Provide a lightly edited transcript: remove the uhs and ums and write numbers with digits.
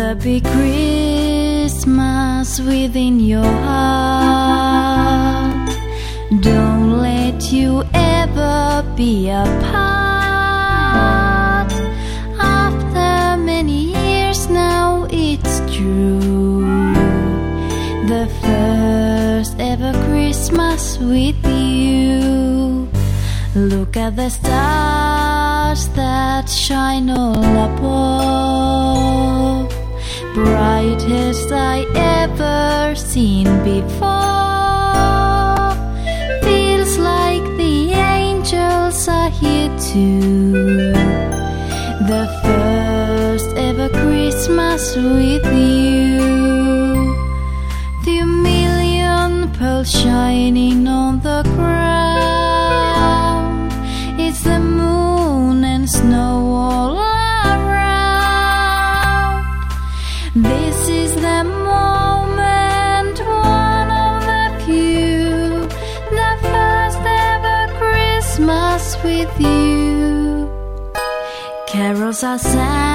there be Christmas within your heart. Don't let you ever be apart. After many years now it's true, the first ever Christmas with you. Look at the stars that shine all above, brightest I ever seen before. Feels like the angels are here too, the first ever Christmas with you. The million pearls shining on the ground, it's the moon and snow all around. This is the moment, one of the few, the first ever Christmas with you. Carols are sang